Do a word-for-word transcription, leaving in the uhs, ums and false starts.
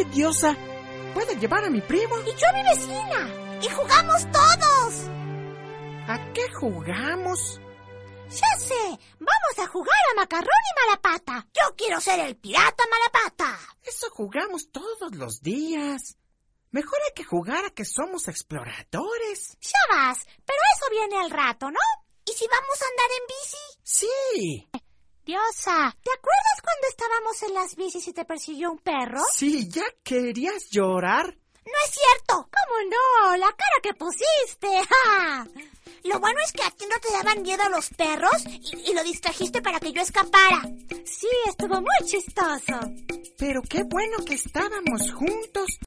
Oye, Diosa, ¿puedo llevar a mi primo? Y yo a mi vecina. Y jugamos todos. ¿A qué jugamos? Ya sé, vamos a jugar a Macarrón y Malapata. Yo quiero ser el pirata Malapata. Eso jugamos todos los días. Mejor hay que jugar a que somos exploradores. Ya vas, pero eso viene al rato, ¿no? ¿Y si vamos a andar en bici? Sí. Diosa, ¿te acuerdas cuando estábamos en las bicis y te persiguió un perro? Sí, ¿ya querías llorar? No es cierto. ¿Cómo no? La cara que pusiste. ¡Ja! Lo bueno es que a ti no te daban miedo los perros y, y lo distrajiste para que yo escapara. Sí, estuvo muy chistoso. Pero qué bueno que estábamos juntos.